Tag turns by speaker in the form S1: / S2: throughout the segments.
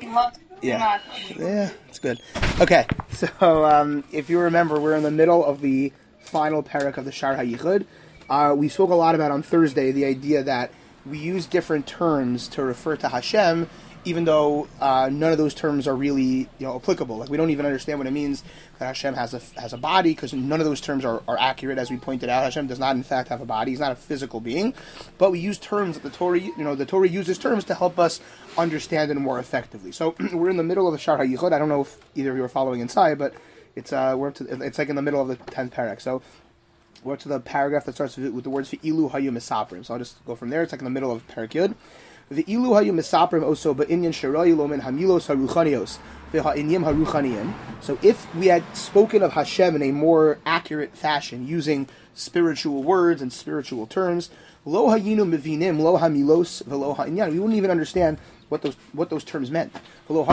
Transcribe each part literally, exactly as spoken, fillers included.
S1: love it so
S2: Yeah.
S1: much.
S2: Yeah, it's good. Okay, so um, if you remember, we're in the middle of the final parak of the Shar HaYichud. Uh, we spoke a lot about on Thursday the idea that we use different terms to refer to Hashem, even though uh, none of those terms are really, you know, applicable. Like, we don't even understand what it means that Hashem has a has a body, because none of those terms are, are accurate. As we pointed out, Hashem does not in fact have a body. He's not a physical being, but we use terms that the Torah, you know, the Torah uses terms to help us understand it more effectively. So we're in the middle of the Shar HaYichud. I don't know if either of you are following inside, but it's uh we're up to, it's like in the middle of the tenth parak. So we're up to the paragraph that starts with, with the words Ilu Hayu Misaprim. So I'll just go from there. It's like in the middle of parak Yud. The Ilu Hayu Misaprim also ba'inyan sherayu lo min hamilos haruchanios v'ha'inyim haruchaniyim. So if we had spoken of Hashem in a more accurate fashion, using spiritual words and spiritual terms, lo hayinu mevinim lo hamilos v'lo ha'inyan, we wouldn't even understand what those what those terms meant. And we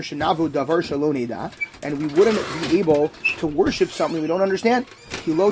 S2: wouldn't be able to worship something we don't understand. Right? You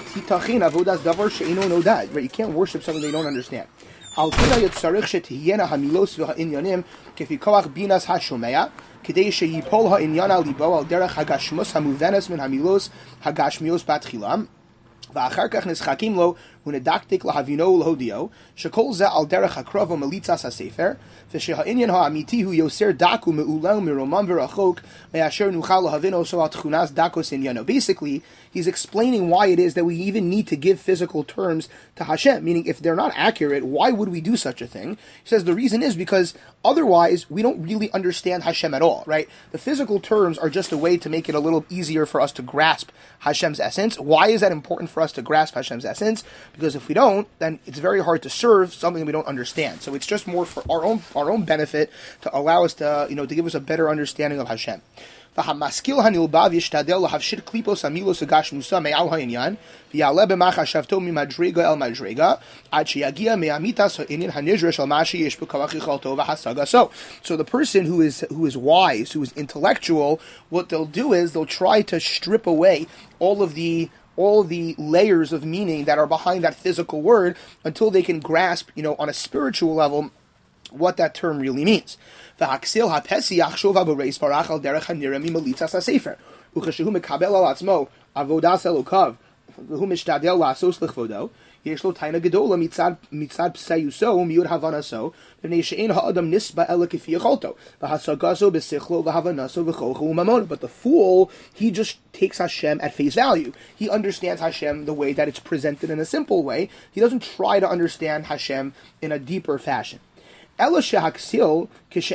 S2: can't worship something they don't understand. Al kida yitzarich shetihiyena hamilos v'ha'inyanim kefi koach binas hashomea kedei sheyipol ha'inyan libo al derech hagashmos hamuvenes min hamilos hagashmios batchilam v'achar kach nischakim lo unedaktik lahavino ulhodio shekol ze al derech hakrovo melitzas hasefer v'sheha'inyan ha'amiti hu yoser daku me'ulam miromam v'rachok me'asher nuchal lahavino so al tchunas dakos inyano. Basically, he's explaining why it is that we even need to give physical terms to Hashem, meaning if they're not accurate, why would we do such a thing? He says the reason is because otherwise we don't really understand Hashem at all, right? The physical terms are just a way to make it a little easier for us to grasp Hashem's essence. Why is that important for us to grasp Hashem's essence? Because if we don't, then it's very hard to serve something we don't understand. So it's just more for our own our own benefit to allow us to, you know, to give us a better understanding of Hashem. והמשכיל הנלבב ישתדל להפשיר קליפוס המילוס הגשמוסה מעל העניין ויעלה במחשבתו ממדרגה אל מדרגה עד שיגיע מאמיתת העניין הנדרש על מה שיש בכוח יכולתו והשגתו. So the person who is who is wise, who is intellectual, what they'll do is they'll try to strip away all of the all the layers of meaning that are behind that physical word until they can grasp, you know, on a spiritual level, what that term really means. והכסיל הפסי יחשוב הבורס ברח על דרך הנראה ממליצת הספר וכשהוא מקבל על עצמו עבודת אלוקיו והוא משתדל לעשות לכבודו, יש לו תאנה גדולה מצד, מצד פסיוסו ומיוד הבנתו, מפני שאין האדם נסבע אלא כפי יכולתו, והשגתו בשכלו והבנתו וכוחו וממונו. But the fool, he just takes Hashem at face value. He understands Hashem the way that it's presented in a simple way. He doesn't try to understand Hashem in a deeper fashion. When the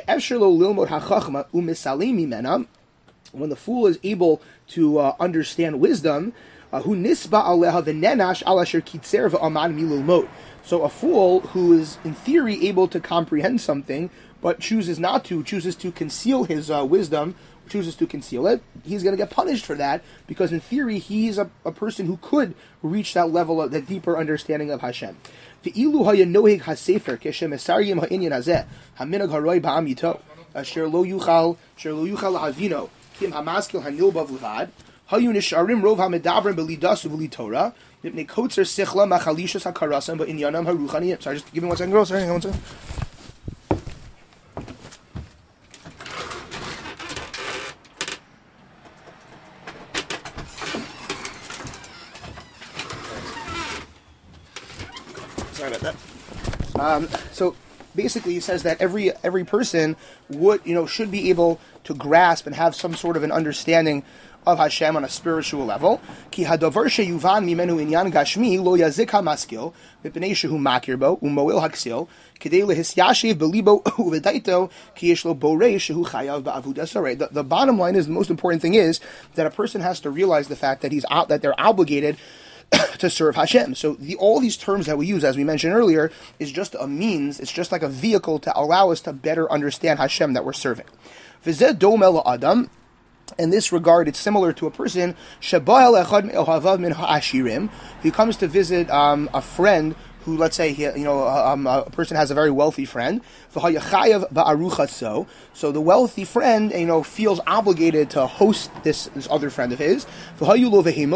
S2: fool is able to uh, understand wisdom, uh, so a fool who is in theory able to comprehend something but chooses not to, chooses to conceal his uh, wisdom, chooses to conceal it, he's going to get punished for that, because in theory he's a, a person who could reach that level of that deeper understanding of Hashem. ואילו היה נוהג הספר כשמסריים העניין הזה, המנהג הרוי בעם איתו, אשר לא יוכל, אשר לא יוכל להבינו, כי אם המשכיל הנלבב לבד, היו נשארים רוב המדברים בלידס ובלי תורה, מפני קוצר שכלה מחלישס הקרסם בעניינם הרוחניים. Sorry, just give me one second, girls. Sorry, hang on one second. Sorry about that. Um, so basically, he says that every every person would, you know, should be able to grasp and have some sort of an understanding of Hashem on a spiritual level. Ki hadavar sheyuvan mimenu inyan gashmi lo yazik hamaskil mipnei shehu makir bo umoil haksil kedei lehisyashiv belibo uvedaito ki yesh lo borei shehu chayav ba'avudas harei. The the bottom line is, the most important thing is that a person has to realize the fact that he's out, that they're obligated to serve Hashem. So the, all these terms that we use, as we mentioned earlier, is just a means, it's just like a vehicle to allow us to better understand Hashem that we're serving. V'zeh dom el adam. In this regard, it's similar to a person who comes to visit um, a friend who who, let's say, he, you know, um, a person has a very wealthy friend. So the wealthy friend, you know, feels obligated to host this, this other friend of his. But he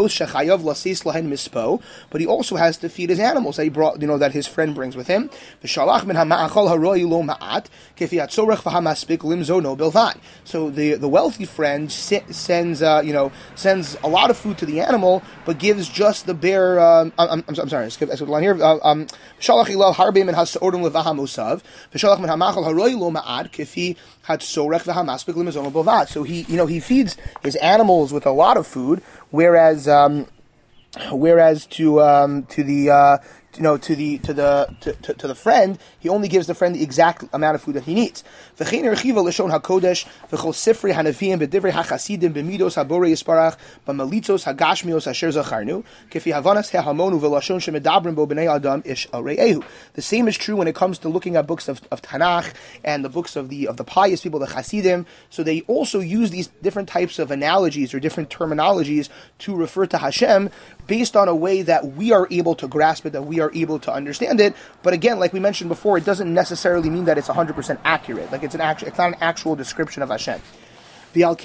S2: also has to feed his animals that he brought, you know, that his friend brings with him. So the the wealthy friend sends, uh, you know, sends a lot of food to the animal, but gives just the bare. Um, I'm, I'm, I'm sorry, I skipped a line here. Uh, um, so you know he you know he feeds his animals with a lot of food, whereas um, whereas to um, to the uh, you know to the to the to, to, to the friend, he only gives the friend the exact amount of food that he needs. So the same is true when it comes to looking at books of, of Tanakh and the books of the of the pious people, the Hasidim. So they also use these different types of analogies or different terminologies to refer to Hashem based on a way that we are able to grasp it, that we are able to understand it. But again, like we mentioned before, it doesn't necessarily mean that it's one hundred percent accurate. Like it's an actual, it's not an actual description of Hashem. Therefore,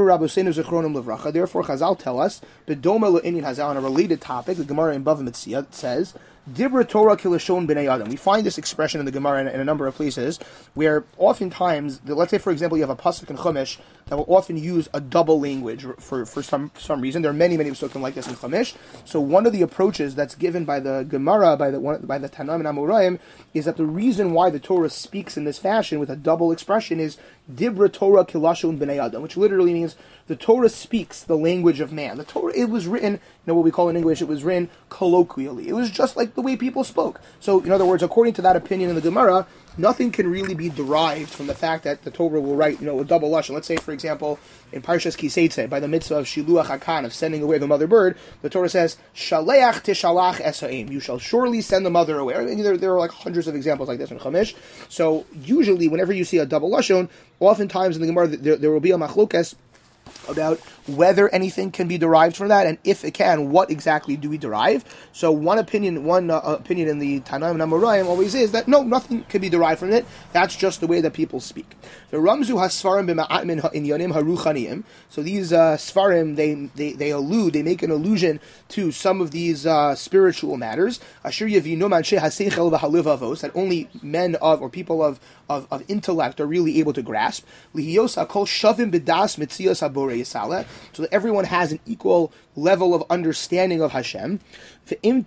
S2: Chazal tell us, on a related topic, the Gemara in Bava Metzia says, Dibra Torah kilashon b'nei Adam. We find this expression in the Gemara in, in a number of places, where oftentimes, let's say for example, you have a pasuk in Chumash that will often use a double language for, for some some reason. There are many many pasukim like this in Chumash. So one of the approaches that's given by the Gemara, by the one, by the Tanaim and Amoraim, is that the reason why the Torah speaks in this fashion with a double expression is Dibra Torah kilashon b'nei Adam, which literally means the Torah speaks the language of man. The Torah, it was written, you know what we call in English, it was written colloquially. It was just like the way people spoke. So, in other words, according to that opinion in the Gemara, nothing can really be derived from the fact that the Torah will write, you know, a double lashon. Let's say, for example, in Parshas Kiseitze, by the mitzvah of Shiluach HaKan, of sending away the mother bird, the Torah says, Shaleach tishalach esa'im. You shall surely send the mother away. I mean, there, there are like hundreds of examples like this in Chumash. So, usually, whenever you see a double lashon, oftentimes in the Gemara, there, there will be a machlokas about whether anything can be derived from that, and if it can, what exactly do we derive? So one opinion, one uh, opinion in the Tanaim and Amoraim always is that no, nothing can be derived from it. That's just the way that people speak. The Ramzu hasfarim b'ma'atmin inyanim haruchaniyim. So these uh, svarim, they, they they allude, they make an allusion to some of these uh, spiritual matters. Asher yavinu anshe haseichel v'halivavos, that only men of or people of of, of intellect are really able to grasp. Lihiyos hakol shavim b'das mitzias haborei yisale. So that everyone has an equal level of understanding of Hashem. Right,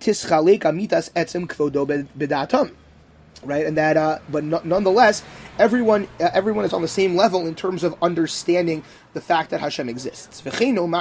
S2: and that, uh, but no, nonetheless, everyone, uh, everyone is on the same level in terms of understanding the fact that Hashem exists. And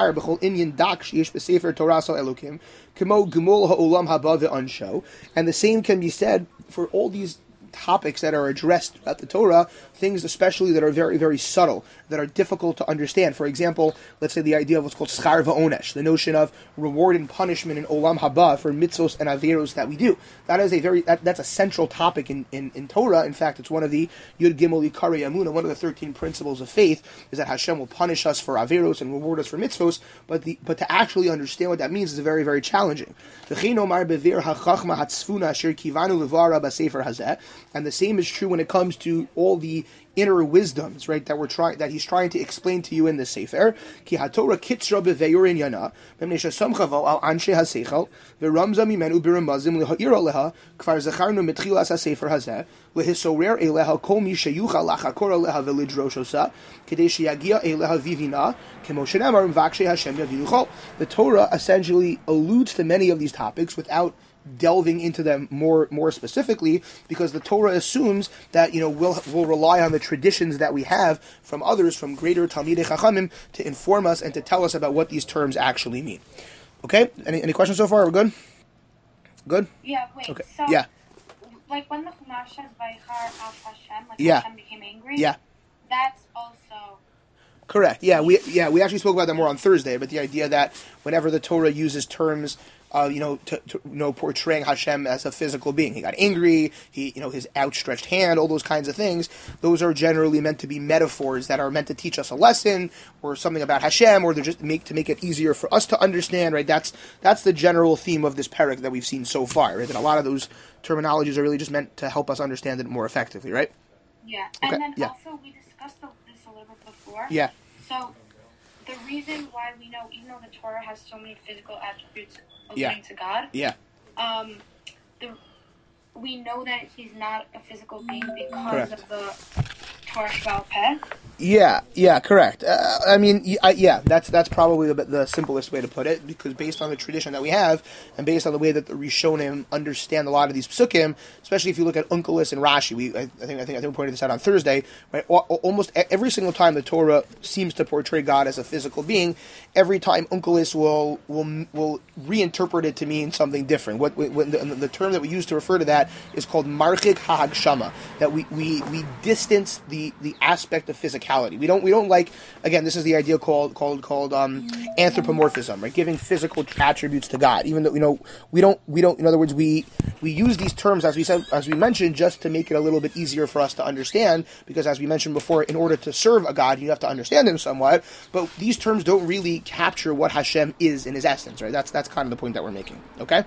S2: the same can be said for all these topics that are addressed at the Torah, things especially that are very, very subtle, that are difficult to understand. For example, let's say the idea of what's called schar va'onesh, the notion of reward and punishment in olam haba for mitzvos and averos that we do. That is a very, that, that's a central topic in, in, in Torah. In fact, it's one of the Yud Gimel Ikari Amuna, one of the thirteen principles of faith, is that Hashem will punish us for averos and reward us for mitzvos, but the, but to actually understand what that means is very, very challenging. And the same is true when it comes to all the inner wisdoms, right, that we're trying, that he's trying to explain to you in the Sefer. Ki haTorah kitsra beveyurin yana, b'mnei shesamchavo al anshe haseichel, v'ramza mimenu b'ramazim leha'ira leha, kvar zacharnu mitchilas haSefer hazeh, lehisorer eleha kol mi sheyucha lachakor eleha v'lidrosh osa, kedei sheyagia eleha vivina, kemo shenemar m'vakshe Hashem yavidu chol. The Torah essentially alludes to many of these topics without delving into them more more specifically, because the Torah assumes that, you know, we'll we'll rely on the traditions that we have from others, from greater Talmidei Chachamim, to inform us and to tell us about what these terms actually mean. Okay? Any any questions so far? We're good? Good?
S1: Yeah, wait.
S2: Okay.
S1: So,
S2: yeah.
S1: like when the Chumash says Vaychar af Hashem, like
S2: yeah.
S1: Hashem became angry,
S2: yeah.
S1: that's also...
S2: Correct. Yeah, we yeah we actually spoke about that more on Thursday, but the idea that whenever the Torah uses terms uh, you know, to, to, you know, portraying Hashem as a physical being. He got angry. He, you know, his outstretched hand, all those kinds of things. Those are generally meant to be metaphors that are meant to teach us a lesson or something about Hashem, or they're just make to make it easier for us to understand. Right? That's that's the general theme of this parak that we've seen so far. Right? And a lot of those terminologies are really just meant to help us understand it more effectively. Right?
S1: Yeah.
S2: Okay.
S1: And then
S2: Yeah.
S1: also we discussed this a little bit before.
S2: Yeah.
S1: So the reason why we know, even though the Torah has so many physical attributes
S2: Yeah.
S1: alluding to God,
S2: Yeah.
S1: um, the we know that he's not a physical being because
S2: Correct.
S1: of the Torah Sheba'al Peh.
S2: Yeah, yeah, correct. Uh, I mean, y- I, yeah, that's that's probably the, the simplest way to put it, because based on the tradition that we have, and based on the way that the Rishonim understand a lot of these psukim, especially if you look at Onkelos and Rashi, we I, I think I think I think we pointed this out on Thursday, right? Al- almost every single time the Torah seems to portray God as a physical being, every time Onkelos will will will reinterpret it to mean something different. What, what the, the term that we use to refer to that is called marchik ha'hagshama, that we we we distance the the aspect of physicality. We don't we don't like, again, this is the idea called called called um, anthropomorphism, right? Giving physical attributes to God, even though you know we don't we don't in other words we we use these terms, as we said as we mentioned, just to make it a little bit easier for us to understand, because as we mentioned before, in order to serve a God you have to understand him somewhat, but these terms don't really capture what Hashem is in his essence, right? That's that's kind of the point that we're making. Okay,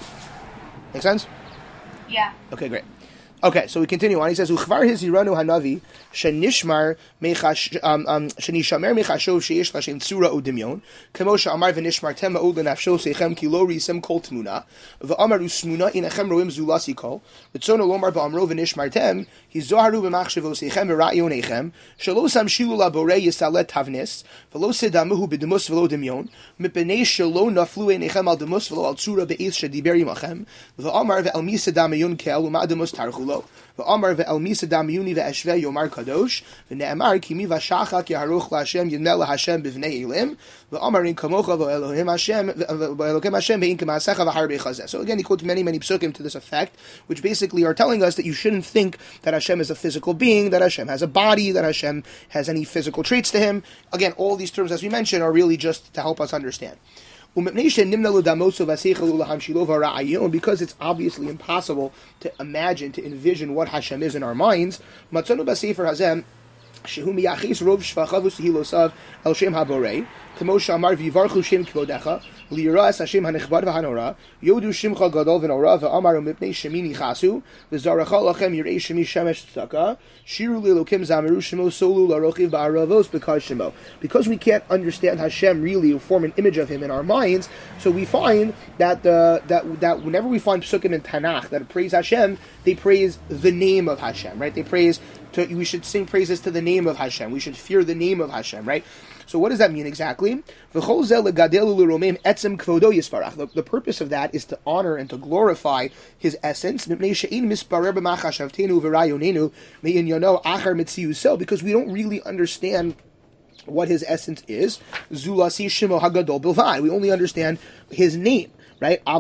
S2: make sense?
S1: Yeah.
S2: Okay, great. Okay, so we continue on. He says, "Uchvar hiziranu hanavi shenishmar mechash um um shenishamer mechashov sheish lashem tzura udimyon kemo she'amar v'nishmartem ma'od lenafsho seichem ki lo risem kol tmuna v'amaru smuna inachem roim zulasi kol v'tzono lomar ba'amro v'nishmartem hizoharu b'machshevo seichem v'ra'yonechem shelo samshilu laborei yisalet tavnis v'lo sedamuhu b'demus v'lo dimyon mipnei shelo naflu einechem al demus v'lo al tzura be'ez shediber imachem v'amar ve'al mi sedamayun kel u'ma demus tarchulo V'amar ve'el misa damiyuni ve'eshvei yomar kadosh v'ne'amar kimi v'shachak yaharuch la'Hashem yidneh la'Hashem b'vnei elim v'amar in kamocha v'elohim Hashem v'elohim Hashem ve'in k'ma'asecha v'har b'chazeh. So again, he quotes many, many psukim to this effect, which basically are telling us that you shouldn't think that Hashem is a physical being, that Hashem has a body, that Hashem has any physical traits to him. Again, all these terms, as we mentioned, are really just to help us understand. Because it's obviously impossible to imagine, to envision what Hashem is in our minds, Shehu miyachis rov shvachav u'sehilosav el shem haborei, kemo she'amar v'yivarchu shem kvodecha, v'liyira es Hashem hanechbad v'hanora, yodu shimcha gadol v'nora, v'amaru mipnei shemi nichasu, v'zaracha lachem yirei shemi shemesh tzaka, shiru lilokim zamiru shemo solu larochiv ba'aravos b'kar shemo. Because we can't understand Hashem really, or form an image of Him in our minds, so we find that the that that whenever we find psukim in Tanakh that praise Hashem, they praise the name of Hashem, right? They praise To, we should sing praises to the name of Hashem. We should fear the name of Hashem, right? So what does that mean exactly? The, the purpose of that is to honor and to glorify His essence, because we don't really understand what His essence is. We only understand His name. Right? But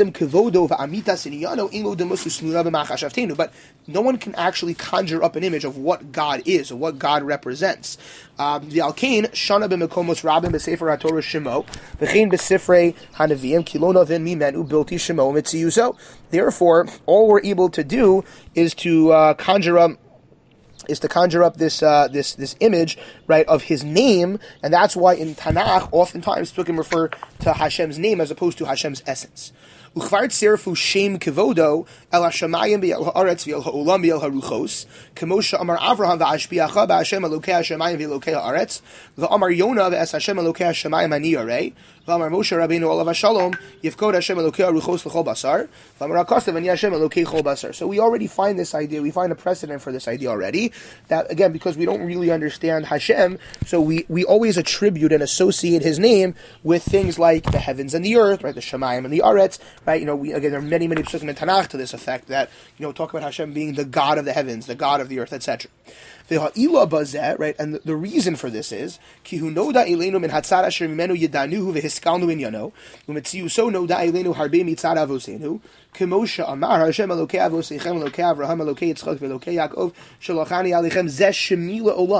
S2: no one can actually conjure up an image of what God is or what God represents. Um, Therefore, all we're able to do is to uh, conjure up is to conjure up this uh, this this image, right, of His name, and that's why in Tanakh oftentimes psukim refer to Hashem's name as opposed to Hashem's essence. Uchvar tzirfu shem kevodo el hashamayim v'el haaretz v'el ha'olam v'el haruchos kemo she'amar Avraham v'ashbiacha b'Hashem elokei hashamayim v'elokei haaretz v'amar Yonah v'es Hashem elokei hashamayim ani yarei v'amar Moshe Rabbeinu olav hashalom yifkod Hashem elokei haruchos l'chol basar v'amar HaKosav ani Hashem elokei chol basar. So we already find this idea, we find a precedent for this idea already, that again, because we don't really understand Hashem, so we, we always attribute and associate His name with things like the heavens and the earth, right, the Shemayim and the Aretz, right? You know, we again there are many, many psukim in Tanakh to this effect that, you know, talk about Hashem being the God of the heavens, the God of the earth, et cetera. Right, and the, the reason for this is ki hu noda elenu min hatzar asher mimenu yedanuhu vehiskalnu inyano umetziuso noda elenu harbe mitzad avosenu kemo she'amar Hashem elokei avosechem elokei Avraham elokei Yitzchak ve'elokei Yaakov shalachani alechem zeh shemi le'olam.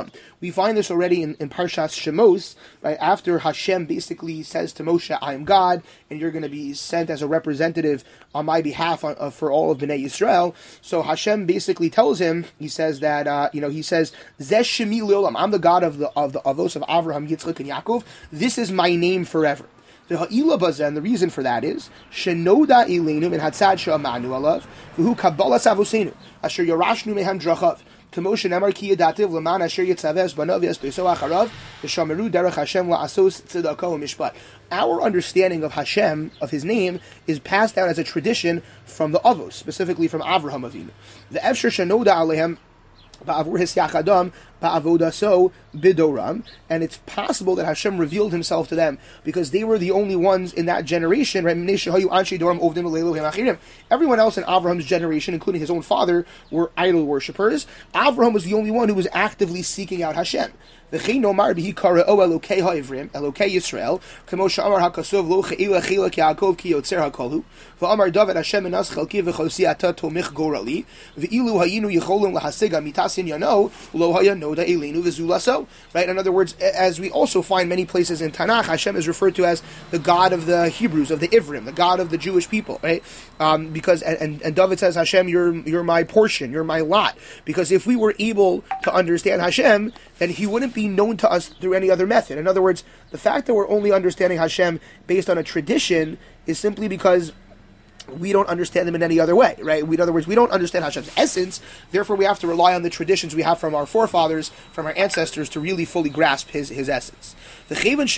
S2: We find this already in, in Parshas Shemos, right? After Hashem basically says to Moshe, I am God, and you're going to be sent as a representative on my behalf on, uh, for all of Bnei Yisrael. So Hashem basically tells him, he says that, uh, you know, he says, Zeh Shemi Leolam, I'm the God of the of the Avos of Avraham, Yitzchak, and Yaakov. This is my name forever. The ha'ila bazen, and the reason for that is shenoda elenu min hatzad she'amanu alav v'hu kabbalas avosenu asher yarashnu mehem drachav k'moshe nemar ki yadativ l'man asher yitzaves banav yaspeso acharav v'shameru derech Hashem la'asos tzedakah u'mishpat. Our understanding of Hashem, of His name, is passed down as a tradition from the Avos, specifically from Avraham Avinu. The efsher shenoda alehem ba'avur his yachadam ba'avodaso bidoram, and it's possible that Hashem revealed Himself to them because they were the only ones in that generation. Right? Everyone else in Avraham's generation, including his own father, were idol worshippers. Avraham was the only one who was actively seeking out Hashem. V'chein nomar b'hi kara'o Elokei ha'ivrim, Elokei Yisrael, k'mo she'amar ha'kasov lo che'ila chilak Yaakov ki yotzer ha'kolu, v'amar David Hashem enas chalki v'chosi ata tomich gorali, v'ilu hayinu yicholim lahasiga mitasin yano, lo haya noda elenu v'zulaso. Right? In other words, as we also find many places in Tanakh, Hashem is referred to as the God of the Hebrews, of the Ivrim, the God of the Jewish people, right? Um, because and, and David says, Hashem, you're you're my portion, you're my lot. Because if we were able to understand Hashem, then He wouldn't be known to us through any other method. In other words, the fact that we're only understanding Hashem based on a tradition is simply because we don't understand them in any other way, right? In other words, we don't understand Hashem's essence, therefore we have to rely on the traditions we have from our forefathers, from our ancestors, to really fully grasp His His essence. Because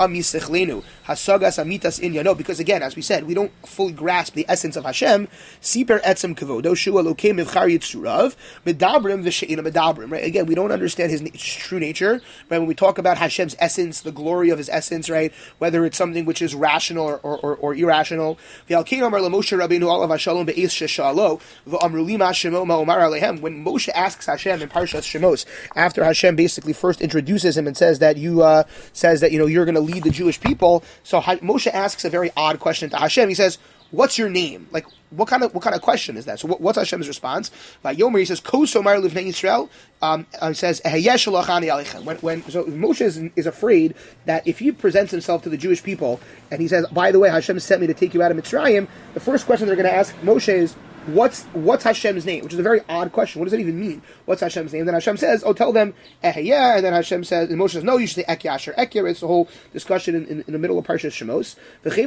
S2: again, as we said, we don't fully grasp the essence of Hashem. Right? Again, we don't understand His true nature. Right? When we talk about Hashem's essence, the glory of His essence, right? Whether it's something which is rational or, or, or, or irrational. When Moshe asks Hashem in Parshas Shemos, after Hashem basically first introduces him and says that you uh, says that you know you're going to lead the Jewish people, so Moshe asks a very odd question to Hashem. He says, "What's your name?" Like, what kind of what kind of question is that? So, what, what's Hashem's response? By Yomer, he says, "Kos Omar Livnei Yisrael." Um, he says, "Ehyeh shalachani aleichem." When when so Moshe is, is afraid that if he presents himself to the Jewish people and he says, "By the way, Hashem sent me to take you out of Mitzrayim," the first question they're going to ask Moshe is, What's what's Hashem's name? Which is a very odd question. What does it even mean? What's Hashem's name? Then Hashem says, "Oh, tell them Ehyeh," and then Hashem says, and Moshe says, "No, you should say Ekyeh Asher Ekyeh." It's the whole discussion in, in, in the middle of Parshas Shemos.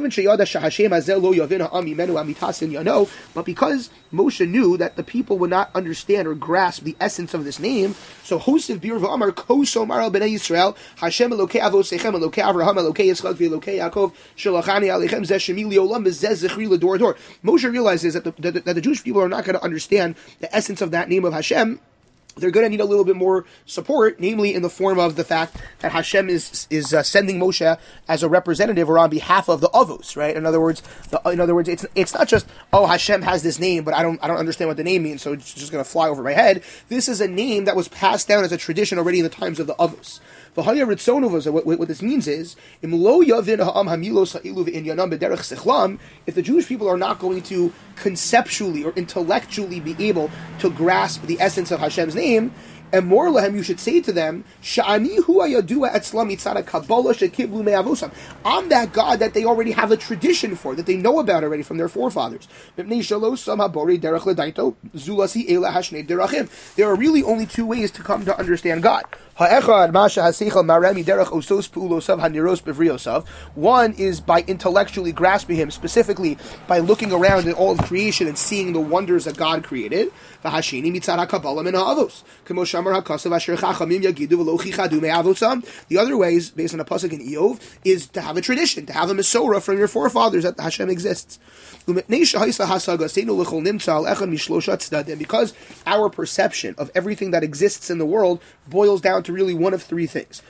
S2: But because Moshe knew that the people would not understand or grasp the essence of this name, so Hosiv Bir v'Amar Koso Maral Bnei Yisrael Hashem Elokei Avosechem Elokei Avraham Elokei Yitzchak v'Elokei Yaakov Shalachani Aleichem Zeh Shemi Leolam V'Zeh Zichri L'Dor Dor. Moshe realizes that the, that, that the Jewish people are not going to understand the essence of that name of Hashem. They're going to need a little bit more support, namely in the form of the fact that Hashem is is uh, sending Moshe as a representative or on behalf of the Avos, right? In other words, the, in other words, it's it's not just oh Hashem has this name, but I don't I don't understand what the name means, so it's just going to fly over my head. This is a name that was passed down as a tradition already in the times of the Avos. What, what this means is, if the Jewish people are not going to conceptually or intellectually be able to grasp the essence of Hashem's name, and more lahem, you should say to them, I'm that God that they already have a tradition for, that they know about already from their forefathers. There are really only two ways to come to understand God. One is by intellectually grasping Him, specifically by looking around at all of creation and seeing the wonders that God created. The other ways, based on a pasuk in Eov, is to have a tradition, to have a Mesorah from your forefathers that Hashem exists. Because our perception of everything that exists in the world boils down to really one of three things.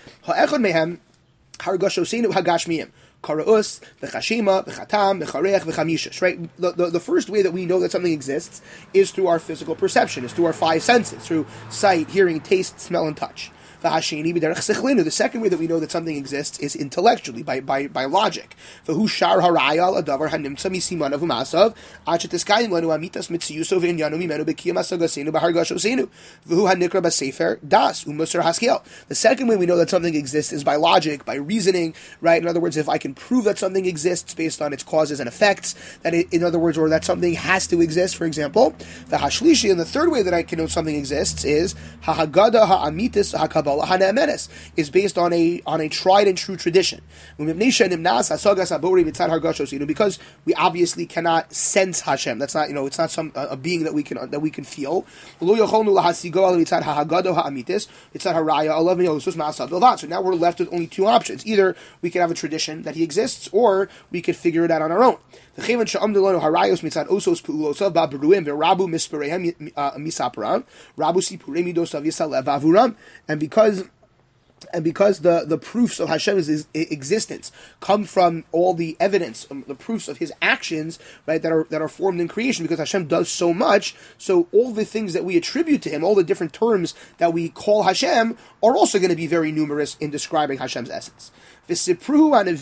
S2: Karaus, v'chashima, v'chatam, v'chareach, v'chamishish. Right? The, the, the first way that we know that something exists is through our physical perception, is through our five senses, through sight, hearing, taste, smell, and touch. V'hasheni b'derech sechlinu. The second way that we know that something exists is intellectually, by by by logic. V'hu shar haraya al adavar hanimtza misimanav u'masav ad shetiskayim lanu amitas mitziyuso v'inyanu mimenu b'kiyam asagasenu b'hargashosenu v'hu hanikra b'sefer das u'musar haskiel. The second way we know that something exists is by logic, by reasoning, right? In other words, if I can prove that something exists based on its causes and effects, that it, in other words, or that something has to exist, for example, the hashlishi, and the third way that I can know something exists is ha'hagada ha'amitis ha'kabbalah ha'ne'emenes, is based on a on a tried and true tradition. Because we obviously cannot sense Hashem. That's not, you know, it's not some a being that we can that we can feel. So now we're left with only two options. Either we can have a tradition that he exists, or we could figure it out on our own. And because And because the, the proofs of Hashem's existence come from all the evidence, um, the proofs of His actions, right, that are that are formed in creation, because Hashem does so much, so all the things that we attribute to Him, all the different terms that we call Hashem, are also going to be very numerous in describing Hashem's essence. So the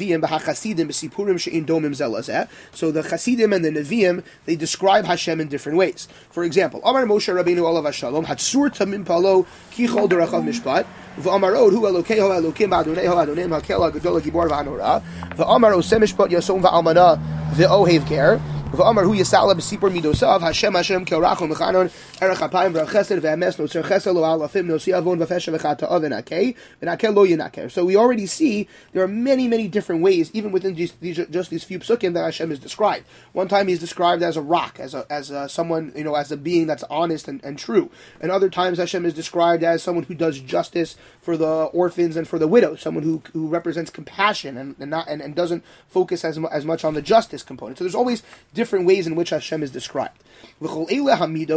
S2: Chasidim and the Nevi'im, they describe Hashem in different ways. For example, Amar Moshe Rabbeinu olav hashalom hatsur tamim palo kichol derachav mishpat v'amarod hu elokeho elokim ba'adoneho adonim hakel ha'gadol ha'gibor v'hanora v'amar osem mishpat yasom v'almana v'ohev ger v'amar hu yisala b'sipur midosav Hashem Hashem ke'orachol mechanon erech hapayim v'achesed v'emes noser chesed lo alafim nosi avon v'fesha v'chata oven hakei v'nakel lo yinaker. So we already see there are many, many different ways, even within these, these, just these few psukim, that Hashem is described. One time He's described as a rock, as a, as a, someone, you know, as a being that's honest and, and true. And other times Hashem is described as someone who does justice for the orphans and for the widows, someone who who represents compassion and, and not and, and doesn't focus as as much on the justice component. So there's always different ways in which Hashem is described. So the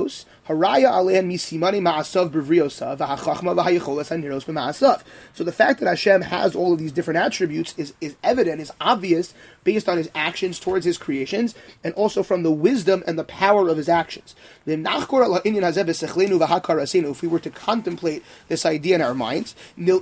S2: fact that Hashem has all of these different attributes is, is evident, is obvious, based on His actions towards His creations, and also from the wisdom and the power of His actions. If we were to contemplate this idea in our minds, we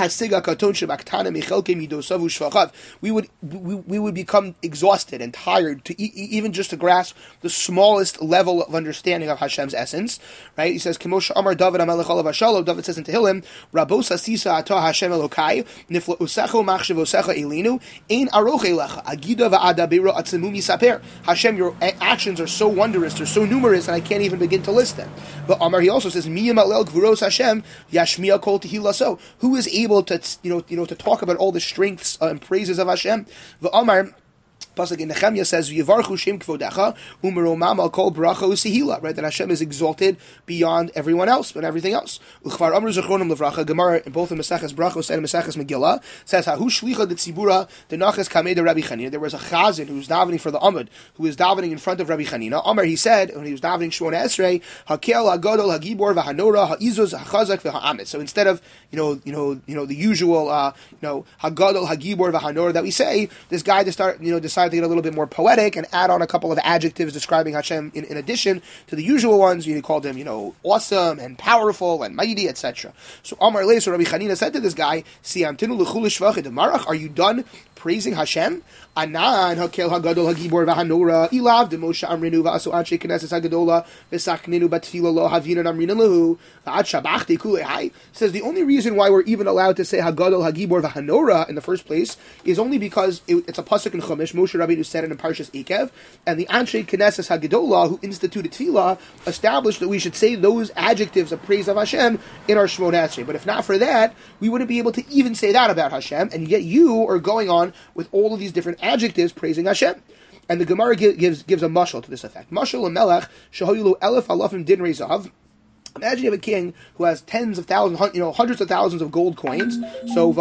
S2: would we, we would become exhausted and tired to e- even just to grasp the smallest level of understanding of Hashem's essence. Right? He says, Kemosha Amar David HaMelech Olav HaShalom, David says in Tehillim, Rabos Asisa Ata Hashem Elokai, Nifla Usecho Machshevosecha Elinu, Ein Aroch Elecha, Agida Va'adabira Atzemu Misaper. Hashem, your actions are so wondrous, they're so numerous, and I can't even begin to list them. But Amar, he also says, Miyam Alel Gvuros Hashem, Yashmiya Kol Tehilaso. Who is able to, you know, you know, to talk about all the strengths uh, and praises of Hashem? But Amar, Pasuk in Nehemiah says, "Yivarchu Shem Kvodecha Umeromam Al Kol Bracha Usihila." Right, that Hashem is exalted beyond everyone else, but everything else. Uchvar Amru Zechronim Levracha. Gemara in both the Maseches Brachos and Maseches Megillah says, "Hahu Shlicha de Tzibura Denachas Kamei de Rabbi Chanina." There was a chazan who was davening for the Amud, who was davening in front of Rabbi Chanina. Amar, he said, when he was davening Shmona Esrei, "Hakel Hagadol Hagibor V'Hanora Ha'izuz Hachazak V'Ha'amet." So instead of you know you know you know the usual uh, you know Hagadol Hagibor V'Hanora that we say, this guy to start you know decided to get a little bit more poetic and add on a couple of adjectives describing Hashem in, in addition to the usual ones. You called him, you know, awesome and powerful and mighty, et cetera. So Amar Leis, so Rabbi Chanina said to this guy, "Siamtinu l'chul shvachid marach." Are you done praising Hashem? Anan hakel hagadol hagibor v'hanora ilav de Moshe amrinu v'asu anshe knesses hagadola v'sakninu batfila lo havina amrinu lahu v'ad shabachti kulei. Says the only reason why we're even allowed to say hagadol hagibor v'hanora in the first place is only because it, it's a pasuk in Chumash. Moshe Rabbeinu said it in Parshas Ekev, and the anshe knesses hagadola who instituted tefillah established that we should say those adjectives of praise of Hashem in our Shmona Esrei. But if not for that, we wouldn't be able to even say that about Hashem, and yet you are going on with all of these different adjectives praising Hashem. And the Gemara gives gives a mashal to this effect. Mashal melech shehoyulu elef alafim din rezav. Imagine you have a king who has tens of thousands, you know, hundreds of thousands of gold coins. So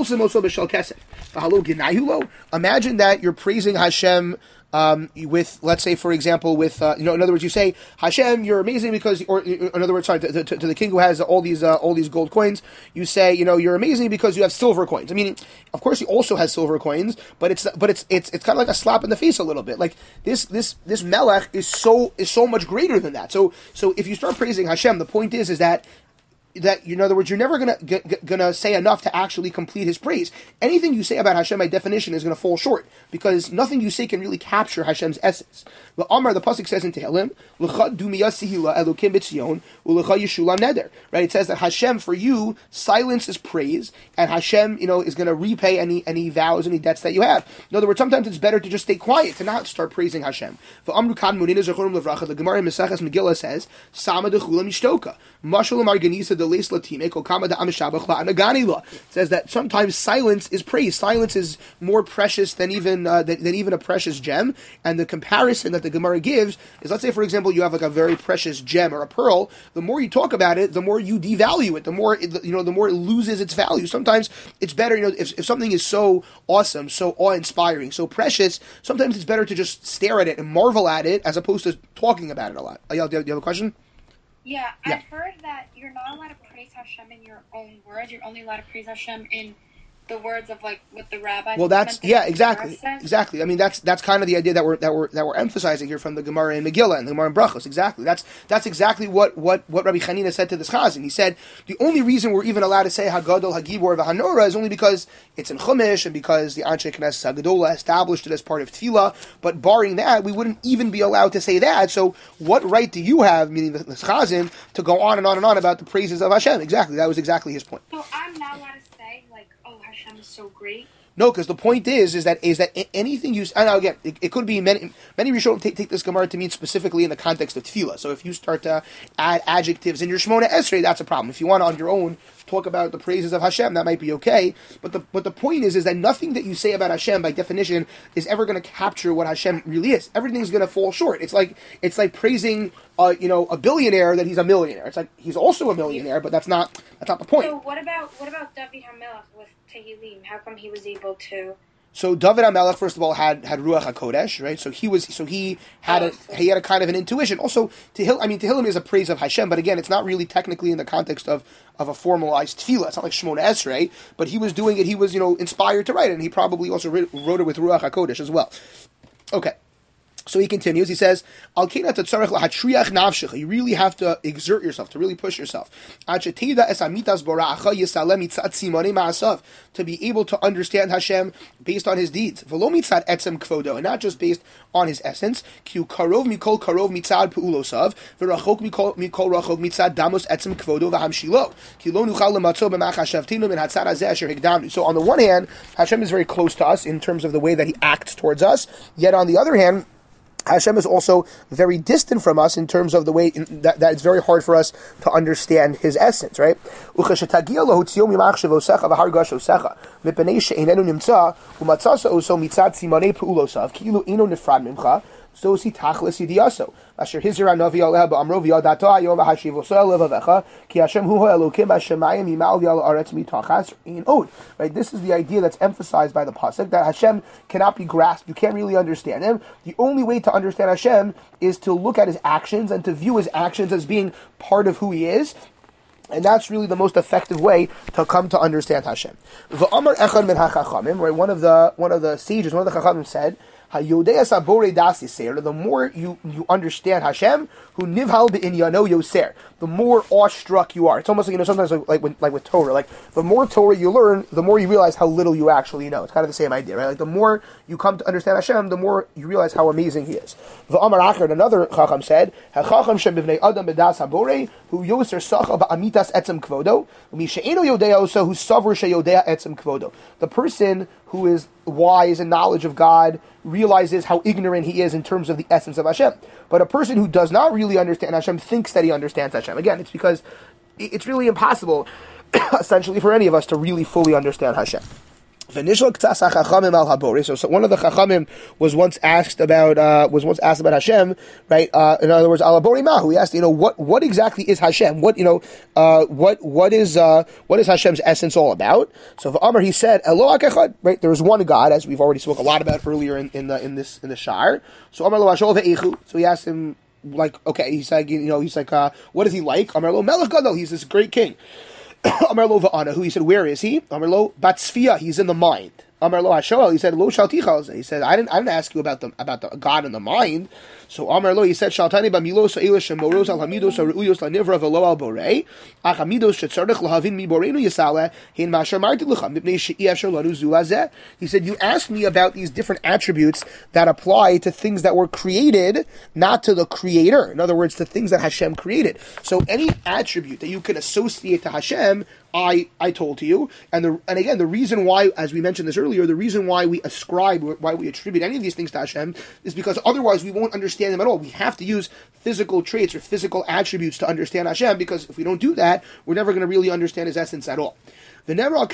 S2: imagine that you're praising Hashem um, with, let's say, for example, with, uh, you know, in other words, you say, Hashem, you're amazing because, or in other words, sorry, to, to, to the king who has all these, uh, all these gold coins, you say, you know, you're amazing because you have silver coins. I mean, of course, he also has silver coins, but it's, but it's, it's, it's kind of like a slap in the face a little bit. Like this, this, this melech is so, is so much greater than that. So, so if you start praising Hashem, the point is, is that that, in other words, you're never gonna g- g- gonna say enough to actually complete His praise. Anything you say about Hashem, by definition, is gonna fall short because nothing you say can really capture Hashem's essence. The Amar, the pasuk says in Tehillim, "L'cha dumiyah sihila elokim b'tzion u'lecha yeshulam neder." Right? It says that Hashem, for you, silence is praise, and Hashem, you know, is gonna repay any any vows, any debts that you have. In other words, sometimes it's better to just stay quiet, to not start praising Hashem. The Amru kan munina zechorim levracha. The Gemara in Maseches Megillah says, "Sama dechulam yishtoka." Mashal marganisa de leis latime kokama de amishabach la anaganila. Says that sometimes silence is praise. Silence is more precious than even uh, than, than even a precious gem. And the comparison that the Gemara gives is, let's say, for example, you have like a very precious gem or a pearl. The more you talk about it, the more you devalue it. The more it, you know, the more it loses its value. Sometimes it's better, you know, if, if something is so awesome, so awe-inspiring, so precious, sometimes it's better to just stare at it and marvel at it as opposed to talking about it a lot. Ayal, do you have a question?
S1: Yeah,
S2: Yeah.
S1: I've heard that you're not allowed to praise Hashem in your own words. You're only allowed to praise Hashem in the words of like what the rabbi.
S2: Well, that's yeah, exactly,
S1: says.
S2: exactly. I mean, that's that's kind of the idea that we're that we're that we're emphasizing here from the Gemara in Megillah and the Gemara in Brachos. Exactly. That's that's exactly what what what Rabbi Chanina said to this Chazan. He said the only reason we're even allowed to say Hagadol, Hagibor, V'Hanora is only because it's in Chumash and because the Anshe Knesset Hagadola established it as part of Tefillah. But barring that, we wouldn't even be allowed to say that. So, what right do you have, meaning the, the Chazan, to go on and on and on about the praises of Hashem? Exactly. That was exactly his point.
S1: So I'm not allowed to say like, oh, Hashem is so great.
S2: No, because the point is, is that is that anything you, and again, it, it could be many, many Rishonim take, take this Gemara to mean specifically in the context of Tefillah. So if you start to add adjectives in your Shemona Esrei, that's a problem. If you want to on your own talk about the praises of Hashem, that might be okay. But the but the point is, is that nothing that you say about Hashem, by definition, is ever going to capture what Hashem really is. Everything's going to fall short. It's like it's like praising, uh, you know, a billionaire that he's a millionaire. It's like he's also a millionaire, but that's not that's not the point.
S1: So what about what about David HaMelech with Tehillim? How come he was able to?
S2: So David HaMelech, first of all, had had Ruach HaKodesh, right? So he was, so he had a he had a kind of an intuition. Also, Tehillim, I mean, Tehillim is a praise of Hashem, but again, it's not really technically in the context of, of a formalized tefillah. It's not like Shemona Esrei, but he was doing it. He was, you know, inspired to write it, and he probably also wrote, wrote it with Ruach HaKodesh as well. Okay. So he continues, he says, you really have to exert yourself, to really push yourself. To be able to understand Hashem based on His deeds. And not just based on His essence. So on the one hand, Hashem is very close to us in terms of the way that He acts towards us. Yet on the other hand, Hashem is also very distant from us in terms of the way in, that, that it's very hard for us to understand His essence, right? So is he tachlis yidiyaso. Asher hizir anavi aleha ba'amro v'yadato hayom v'hashiv osel levavecha ki Hashem hu ha'elokim hashemayim yimal yal aretz mitachas in od. Right, this is the idea that's emphasized by the pasuk that Hashem cannot be grasped. You can't really understand Him. The only way to understand Hashem is to look at His actions and to view His actions as being part of who He is. And that's really the most effective way to come to understand Hashem. V'amar echad min hachachamim, right? One of the one of the sages, one of the chachamim said, the more you, you understand Hashem, who nivhal be'inyano yoser, the more awestruck you are. It's almost like, you know, sometimes like, like, with, like with Torah, like the more Torah you learn, the more you realize how little you actually know. It's kind of the same idea, right? Like the more you come to understand Hashem, the more you realize how amazing He is. V'amar achar, another chacham said, ha'chacham shem b'vnei adam b'das haborei, hu yoser sacha ba'amitas etzem kvodo, u'mishe'eno yodea osa hu savur she'yodea etzem kvodo. The person who is wise in knowledge of God realizes how ignorant he is in terms of the essence of Hashem. But a person who does not really understand Hashem thinks that he understands Hashem. Again, it's because it's really impossible, essentially, for any of us to really fully understand Hashem. So, so one of the Chachamim was once asked about uh, was once asked about Hashem, right? Uh, in other words, Alabori Mahu. He asked, you know, what what exactly is Hashem? What you know, uh, what what is uh, what is Hashem's essence all about? So for Amar, he said, Elo Akechad, right? There is one God, as we've already spoke a lot about earlier in, in the in this in the Shar. So Amar Lo Hashol ve'echu. So he asked him, like, okay, he's like, you know, he's like, uh, what is he like? Amar Lo Melech Gadol. He's this great king. Amar Lo va'ana, who he said, where is he? Amar Lo Batzfia, he's in the mind. Amar lo Hashoel, he said, Lo Shaltichal. He said, I didn't I didn't ask you about the about the God and the mind. So Amar lo, he said, Shaltani ba milos elish moros al hamidos al reuyos la nivra velo al borei. Ach hamidos shetzarich lahavin mi borenu yisale hin masher marti lecha mipnei she'iyasher lanu zu lazeh. He said, you asked me about these different attributes that apply to things that were created, not to the creator. In other words, to things that Hashem created. So any attribute that you can associate to Hashem, I, I told to you, and the and again the reason why, as we mentioned this earlier, the reason why we ascribe, why we attribute any of these things to Hashem is because otherwise we won't understand them at all. We have to use physical traits or physical attributes to understand Hashem, because if we don't do that, we're never going to really understand His essence at all. So some of the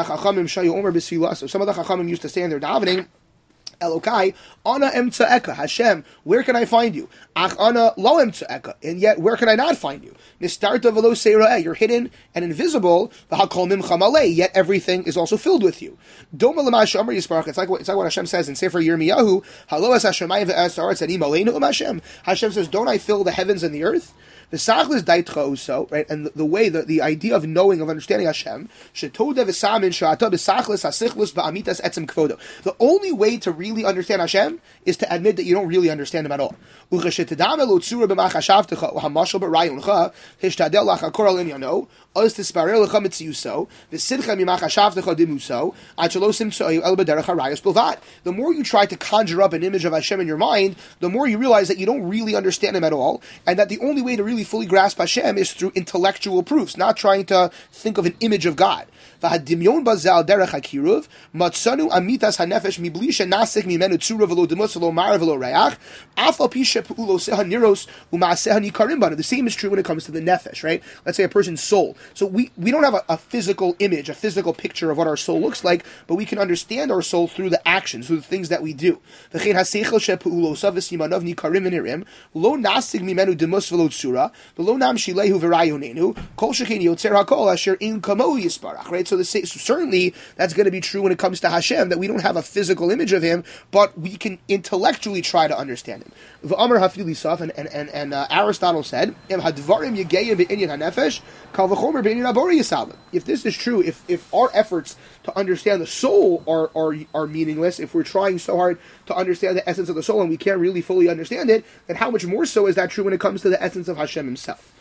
S2: Chachamim used to say in their davening, Elokai, ana emtsaeka, Hashem, where can I find you? Ach ana lo emtsaeka, and yet where can I not find you? Nistarta velo seira'eh, you're hidden and invisible. V'hakol mimcha malei, yet everything is also filled with you. Doma l'ma she'amar yisparach. It's like what it's like what Hashem says in Sefer Yirmiyahu. Halo es Hashemayim ve'es haaretz ani maleinu um Hashem. Hashem says, don't I fill the heavens and the earth? The sachlis daitcha uso, right, and the, the way, the, the idea of knowing, of understanding Hashem, shetoda v'samin sha'ata b'sachlis ha'sichlis v'amitas etzem kvodo. The only way to really understand Hashem is to admit that you don't really understand Him at all. Uchashetadam elo tzura b'machashavtecha u'hamashal b'rayoncha hishtadel lachakor al inyano oz tisparer lecha mitziyuso v'sidcha mimachashavtecha dimuso ad shelo simtsoy el b'derech harayos bilvad. The more you try to conjure up an image of Hashem in your mind, the more you realize that you don't really understand Him at all, and that the only way to really fully grasp Hashem is through intellectual proofs, not trying to think of an image of God. V'hadimyon bazal derech hakiruv matzanu amitas hanefesh mibli shenasik mimenu tzura v'lo demus v'lo mar v'lo reach afal pishe pu'ulo seha niros u'ma'aseha nikarim banu. The same is true when it comes to the nefesh, right? Let's say a person's soul. So we, we don't have a, a physical image, a physical picture of what our soul looks like, but we can understand our soul through the actions, through the things that we do. V'chein haseichel she pu'ulo savisimanav nikarim v'nirim lo nasik mimenu demus v'lo tzura v'lo nam shilehu v'rayonenu kol shekein yotzer hakol asher in kamo yisparach, right? So, the, so certainly that's going to be true when it comes to Hashem, that we don't have a physical image of Him, but we can intellectually try to understand Him. V'amar hafili saf, and and and, and uh, Aristotle said, Im hadvarim yegeyim be'inyan hanefesh kal v'chomer be'inyan abori yisavim. If this is true, if if our efforts to understand the soul are, are are meaningless, if we're trying so hard to understand the essence of the soul and we can't really fully understand it, then how much more so is that true when it comes to the essence of Hashem Himself?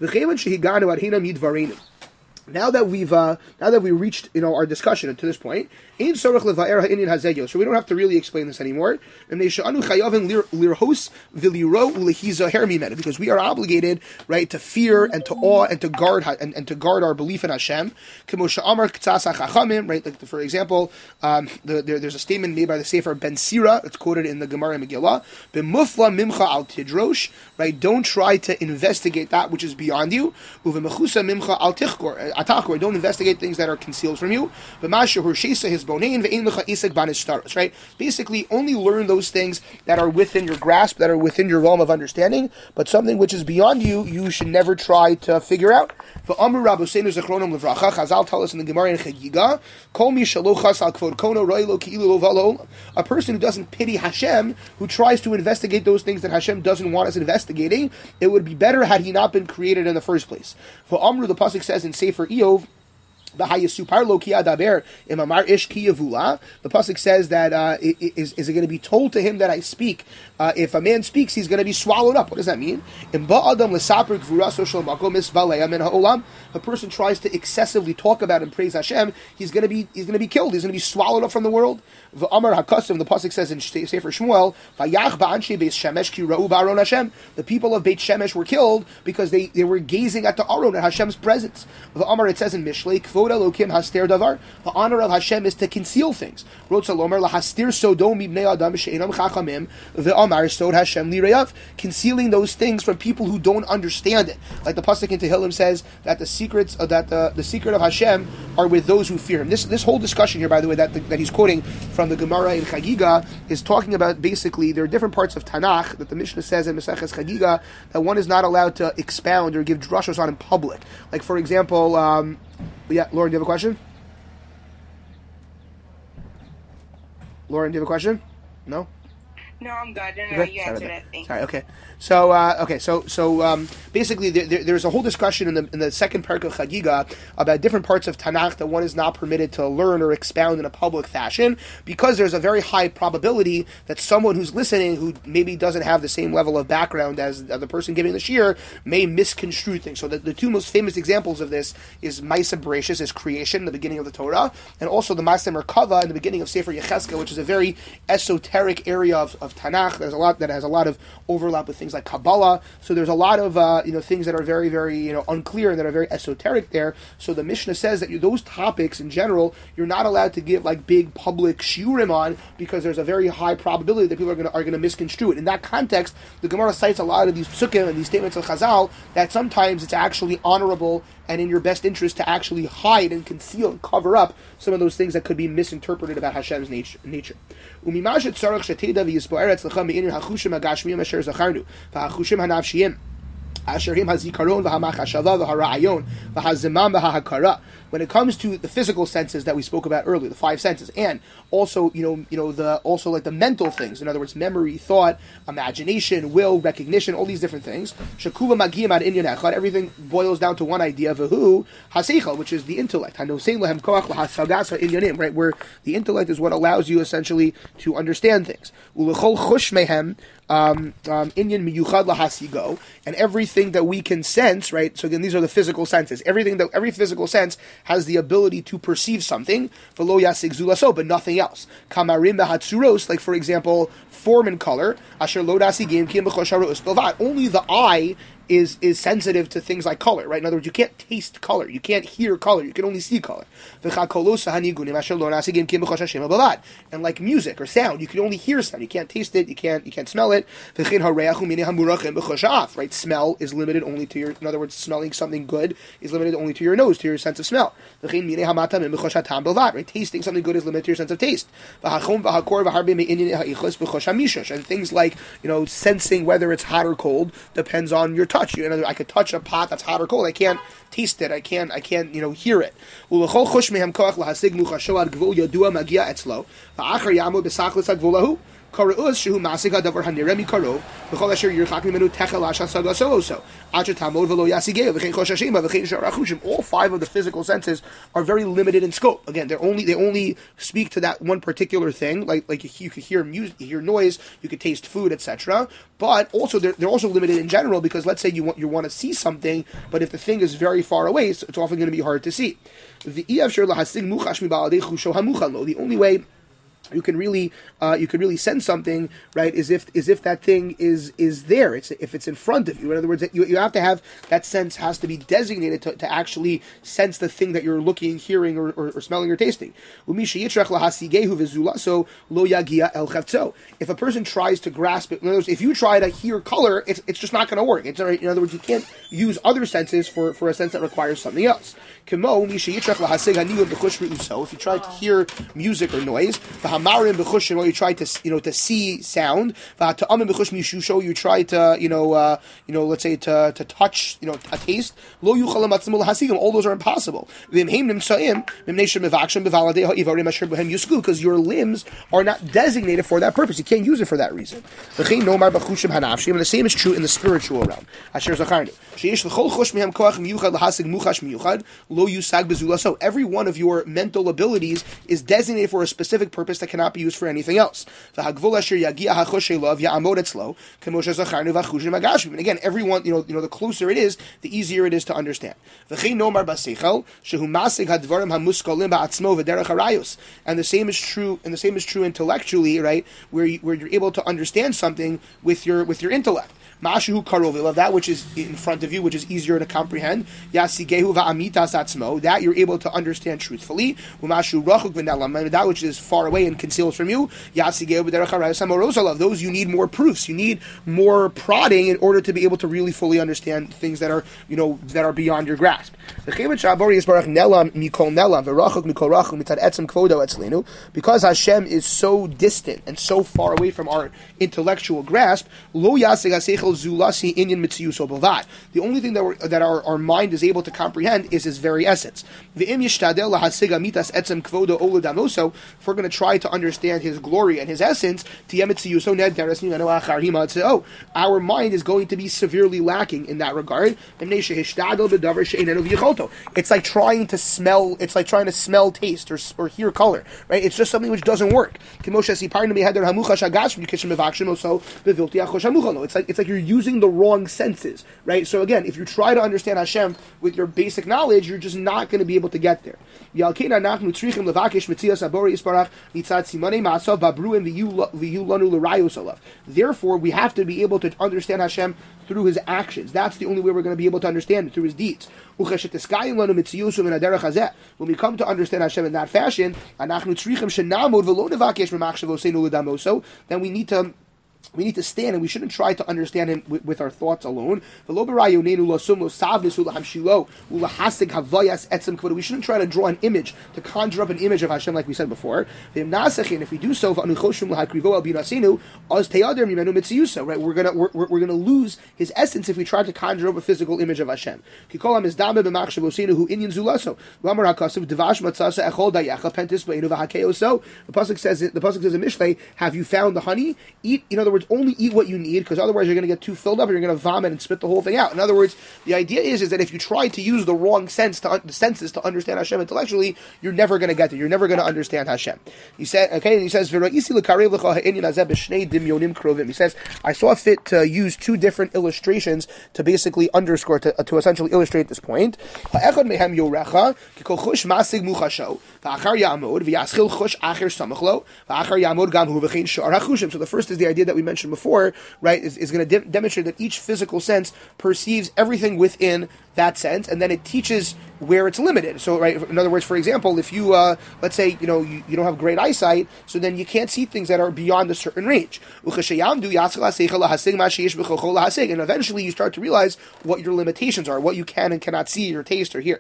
S2: Now that we've uh, now that we reached, you know, our discussion to this point, so we don't have to really explain this anymore. Because we are obligated, right, to fear and to awe and to guard and, and to guard our belief in Hashem. Right, like for example, um, the, there, there's a statement made by the Sefer Ben Sira. It's quoted in the Gemara Megillah. Right, don't try to investigate that which is beyond you. Don't investigate things that are concealed from you. Right? Basically, only learn those things that are within your grasp, that are within your realm of understanding, but something which is beyond you, you should never try to figure out. Chazal tell us in the Gemara in Chagiga, a person who doesn't pity Hashem, who tries to investigate those things that Hashem doesn't want us investigating, it would be better had he not been created in the first place. For Amru, the pasuk says in Sefer Eov, the pasuk says that uh, is, is it going to be told to him that I speak? Uh, if a man speaks, he's going to be swallowed up. What does that mean? If a person tries to excessively talk about and praise Hashem, he's going to be he's going to be killed. He's going to be swallowed up from the world. The pasuk says in Sefer Shmuel, the people of Beit Shemesh were killed because they, they were gazing at the Aron, at Hashem's presence. It says in Mishlei, the honor of Hashem is to conceal things. Concealing those things from people who don't understand it. Like the pasuk in Tehillim says that the secrets uh, that the, the secret of Hashem are with those who fear Him. This this whole discussion here, by the way, that the, that he's quoting from the Gemara in Chagiga is talking about basically there are different parts of Tanakh that the Mishnah says in Maseches Chagiga that one is not allowed to expound or give drushos on in public. Like for example. Um, Yeah, Lauren, do you have a question? Lauren, do you have a question? No?
S3: No, I'm good. No, no,
S2: Good?
S3: you
S2: Sorry
S3: answered
S2: about
S3: it.
S2: that.
S3: Thanks.
S2: Sorry. Okay. So uh, okay. So so um, basically, there, there, there's a whole discussion in the in the second parak of Chagiga about different parts of Tanakh that one is not permitted to learn or expound in a public fashion because there's a very high probability that someone who's listening, who maybe doesn't have the same level of background as the person giving the shiur, may misconstrue things. So the, the two most famous examples of this is Maaseh Bereshis, is creation in the beginning of the Torah, and also the Maaseh Merkava in the beginning of Sefer Yechezkel, which is a very esoteric area of, of Tanakh. There's a lot that has a lot of overlap with things like Kabbalah. So there's a lot of uh, you know things that are very very you know unclear and that are very esoteric there. So the Mishnah says that you, those topics in general, you're not allowed to give like big public shiurim on because there's a very high probability that people are going to are going to misconstrue it. In that context, the Gemara cites a lot of these psukim and these statements of Chazal that sometimes it's actually honorable and in your best interest to actually hide and conceal and cover up some of those things that could be misinterpreted about Hashem's nature. nature. Umimashet tzarach sheteda v'yisbo'er etzlecha me'inir hachushim hagashmiyim asher zacharnu v'hachushim hanafshiyim asher him hazikaron v'hamachashava v'hara'ayon v'hazimam v'hahakara. When it comes to the physical senses that we spoke about earlier, the five senses, and also, you know, you know, the also like the mental things. In other words, memory, thought, imagination, will, recognition, all these different things. Shekuva magiyim ad inyan echad. Everything boils down to one idea. V'hu haseichel, which is the intellect. Hanosein lehem koach lahasagas ha'inyanim. Right, where the intellect is what allows you essentially to understand things. Ulechol chush mehem. Um, um, inyan miyuchad lahasigo, and everything that we can sense, right? So again, these are the physical senses. Everything that every physical sense has the ability to perceive something, v'lo yasig zulaso, but nothing else. Kamarim b'hatzuros, like for example, form and color. Asher lo dasigim ki b'chosharos bilvad. Only the eye is is sensitive to things like color, right? In other words, you can't taste color, you can't hear color, you can only see color. And like music or sound, you can only hear sound, you can't taste it, you can't you can't smell it. Right? Smell is limited only to your, in other words, smelling something good is limited only to your nose, to your sense of smell. Right? Tasting something good is limited to your sense of taste. And things like, you know, sensing whether it's hot or cold depends on your touch. You know, I could touch a pot that's hot or cold. I can't taste it. I can't. I can't. You know, hear it. All five of the physical senses are very limited in scope. Again, they're only they only speak to that one particular thing. Like like you, you could hear music, you hear noise, you could taste food, et cetera. But also they're they're also limited in general because let's say you want you want to see something, but if the thing is very far away, it's, it's often going to be hard to see. The only way you can really, uh, you can really sense something, right? Is if, is if that thing is is there. It's if it's in front of you. In other words, you you have to have that sense has to be designated to, to actually sense the thing that you're looking, hearing, or, or, or smelling or tasting. So if a person tries to grasp it, in other words, if you try to hear color, it's it's just not going to work. It's in other words, you can't use other senses for, for a sense that requires something else. If you try to hear music or noise, or you try to you know to see sound, you try to you know uh, you know let's say to to touch you know a taste. All those are impossible because your limbs are not designated for that purpose. You can't use it for that reason. And the same is true in the spiritual realm. So every one of your mental abilities is designated for a specific purpose that cannot be used for anything else. And again, everyone, you know, you know, the closer it is, the easier it is to understand. And the same is true, and the same is true intellectually, right? Where you, where you're able to understand something with your with your intellect. Mashu karov, that which is in front of you, which is easier to comprehend. Yasigehu va'amitas atzmo, that you're able to understand truthfully. Umashu rachuk v'nelam, that which is far away and concealed from you. Yasigehu b'derech harayos hamorozalav, those you need more proofs. You need more prodding in order to be able to really fully understand things that are, you know, that are beyond your grasp. Because Hashem is so distant and so far away from our intellectual grasp, lo yasig haseichel zulasi inyan mitziyuso bavad. The only thing that we're, that our, our mind is able to comprehend is his very essence. V'im yishtadel lahasiga mitas etzem kvodo oludamoso. If we're going to try to understand his glory and his essence, tiyem mitziyuso ned deres nimeno achar hima tzeo. Our mind is going to be severely lacking in that regard. It's like trying to smell. It's like trying to smell taste or, or hear color. Right? It's just something which doesn't work. It's like it's like you're using the wrong senses. Right? So again, if you try to understand Hashem with your basic knowledge, you're just not going to be able to get there. Therefore, we have to be able to understand Hashem through His actions. That's the only way we're going to be able to understand it, through His deeds. When we come to understand Hashem in that fashion, then we need to We need to stand, and we shouldn't try to understand him with, with our thoughts alone. We shouldn't try to draw an image, to conjure up an image of Hashem, like we said before. And if we do so, right, we're gonna we're, we're gonna lose His essence if we try to conjure up a physical image of Hashem. The pasuk says the pasuk says in Mishlei, "Have you found the honey? Eat." In other words, only eat what you need, because otherwise you're going to get too filled up and you're going to vomit and spit the whole thing out. In other words, the idea is, is that if you try to use the wrong sense to, the senses to understand Hashem intellectually, you're never going to get there. You're never going to understand Hashem. He said, okay, and he says, he says, I saw fit to use two different illustrations to basically underscore, to, to essentially illustrate this point. So the first is the idea that we mentioned before, right, is, is going to de- demonstrate that each physical sense perceives everything within that sense, and then it teaches where it's limited. So, right, in other words, for example, if you, uh, let's say, you know, you, you don't have great eyesight, so then you can't see things that are beyond a certain range. And eventually you start to realize what your limitations are, what you can and cannot see or taste or hear.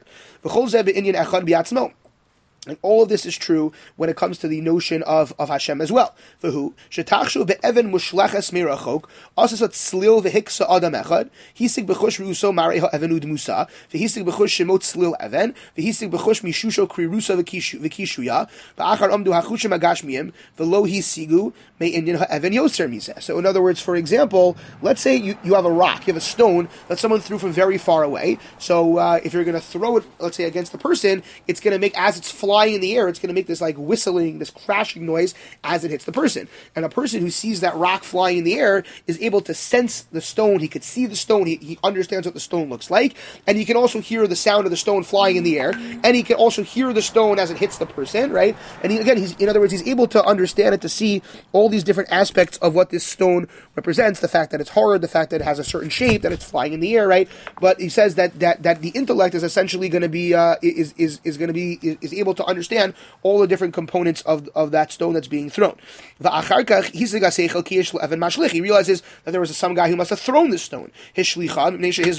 S2: And all of this is true when it comes to the notion of, of Hashem as well. For who? Shetakshu be'even mushleches mirachok, asasat slil v'hiksa adam echad, hisig b'chush ruso marei ha'even udmusa, v'hisig b'chush shemot slil even, v'hisig b'chush mishusho krirusa v'kishuya, v'achar amdu hachushim agashmiyim, v'lo hisigu me'inyan ha'even yoser mizeh. So in other words, for example, let's say you, you have a rock, you have a stone that someone threw from very far away. So uh, if you're going to throw it, let's say, against the person, it's going to make, as it's flying flying in the air, it's going to make this like whistling, this crashing noise as it hits the person. And a person who sees that rock flying in the air is able to sense the stone. He could see the stone. He, he understands what the stone looks like. And he can also hear the sound of the stone flying in the air. And he can also hear the stone as it hits the person, right? And he, again, he's, in other words, he's able to understand it, to see all these different aspects of what this stone represents. The fact that it's hard, the fact that it has a certain shape, that it's flying in the air, right? But he says that that, that the intellect is essentially going to be, uh, is, is, is going to be, is, is able to understand all the different components of of that stone that's being thrown. He realizes that there was some guy who must have thrown this stone. He realizes